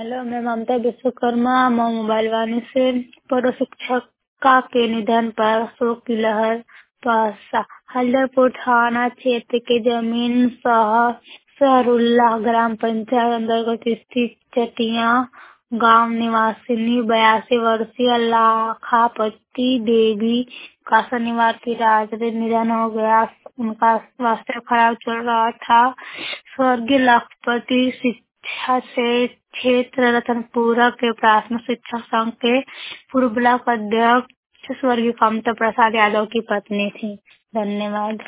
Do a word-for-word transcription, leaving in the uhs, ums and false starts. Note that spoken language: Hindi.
हेलो, मैं ममता विश्वकर्मा मैं मोबाइल वाणी से पूर्व शिक्षिका के निधन पर शोक की लहर बरसा। हल्दरपुर थाना क्षेत्र के जमीन शहर सहरुल्ला ग्राम पंचायत अंतर्गत स्थित चटिया गांव निवासिनी बयासी वर्षीय लाखापति देवी का शनिवार की रात निधन हो गया। उनका स्वास्थ्य खराब चल रहा था। स्वर्गीय लाखापति शिक्षा से क्षेत्र रतनपुरा के प्राथमिक शिक्षा संघ के पूर्व ब्लॉक अध्यक्ष स्वर्गीय ममता प्रसाद यादव की पत्नी थी। धन्यवाद।